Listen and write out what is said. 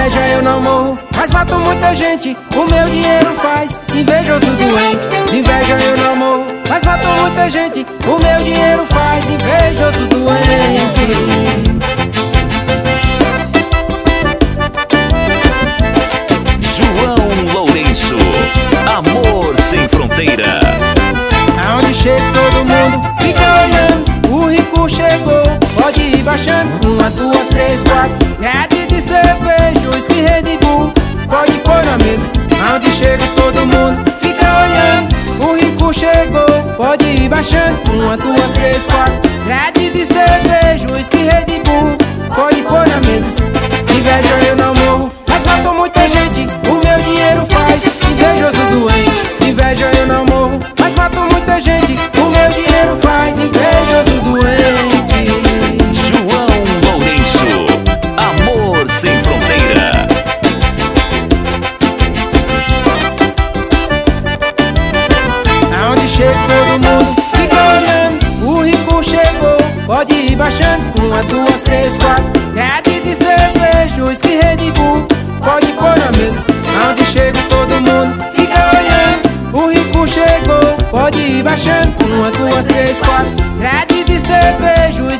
inveja eu não morro, mas mato muita gente, o meu dinheiro faz invejoso doente. Inveja eu não morro, mas mato muita gente, o meu dinheiro faz invejoso doente. João Lourenço, amor sem fronteira. Aonde chega todo mundo fica olhando, o rico chegou, pode ir baixando. 1, 2, 3, 4, grade de cerveja, uísque Red Bull, pode pôr na mesa. Aonde chega todo mundo fica olhando, o rico chegou, pode ir baixando. 1, 2, 3, 4, grade de cerveja, uísque Red Bull, pode pôr na mesa. Inveja eu não morro, mas mato muita gente, o meu dinheiro faz invejoso doente. Inveja eu não morro, mas mato muita gente, o meu dinheiro faz invejoso doente. João Lourenço, amor sem fronteira. Aonde chega todo mundo fica olhando, o rico chegou, pode ir baixando. 1, 2, 3, 4, grade de cerveja, uísque Red Bull, pode pôr na mesa. Aonde chega todo mundo fica olhando, o rico chegou, pode ir baixando. 1, 2, 3, 4, grade de cerveja,